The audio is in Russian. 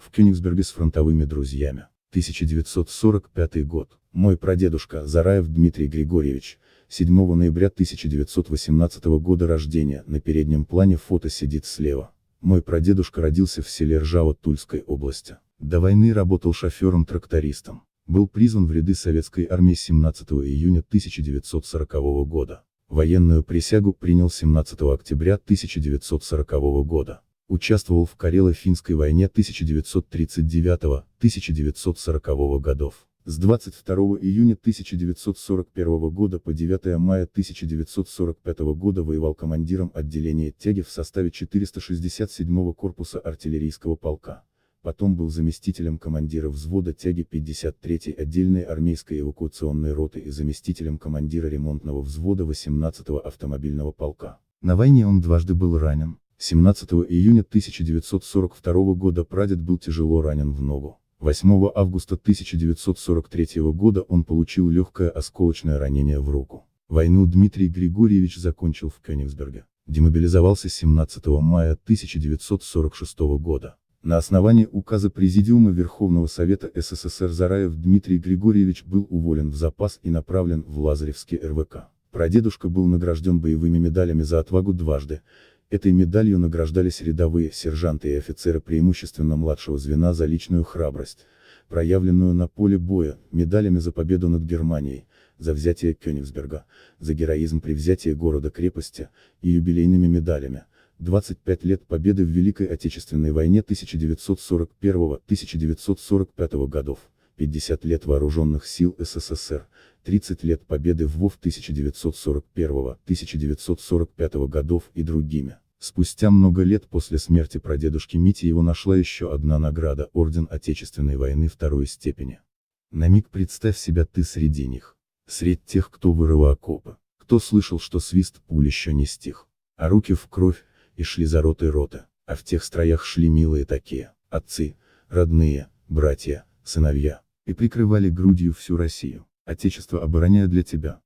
в Кёнигсберге с фронтовыми друзьями. 1945 год. Мой прадедушка, Зараев Дмитрий Григорьевич, 7 ноября 1918 года рождения, на переднем плане фото сидит слева. Мой прадедушка родился в селе Ржаво Тульской области. До войны работал шофером-трактористом. Был призван в ряды советской армии 17 июня 1940 года. Военную присягу принял 17 октября 1940 года. Участвовал в Карело-финской войне 1939-1940 годов. С 22 июня 1941 года по 9 мая 1945 года воевал командиром отделения тяги в составе 467-го корпуса артиллерийского полка. Потом был заместителем командира взвода тяги 53-й отдельной армейской эвакуационной роты и заместителем командира ремонтного взвода 18-го автомобильного полка. На войне он дважды был ранен. 17 июня 1942 года прадед был тяжело ранен в ногу. 8 августа 1943 года он получил легкое осколочное ранение в руку. Войну Дмитрий Григорьевич закончил в Кёнигсберге. Демобилизовался 17 мая 1946 года. На основании указа Президиума Верховного Совета СССР Зараев Дмитрий Григорьевич был уволен в запас и направлен в Лазаревский РВК. Прадедушка был награжден боевыми медалями за отвагу дважды. Этой медалью награждались рядовые, сержанты и офицеры преимущественно младшего звена за личную храбрость, проявленную на поле боя, медалями за победу над Германией, за взятие Кёнигсберга, за героизм при взятии города-крепости, и юбилейными медалями. 25 лет победы в Великой Отечественной войне 1941-1945 годов, 50 лет Вооруженных сил СССР, 30 лет победы в ВОВ 1941-1945 годов и другими. Спустя много лет после смерти прадедушки Мити его нашла еще одна награда — Орден Отечественной войны второй степени. На миг представь себя ты среди них. Среди тех, кто вырыл окопы, кто слышал, что свист пуль еще не стих, а руки в кровь, и шли за ротой роты, а в тех строях шли милые такие, отцы, родные, братья, сыновья, и прикрывали грудью всю Россию. Отечество обороняя для тебя,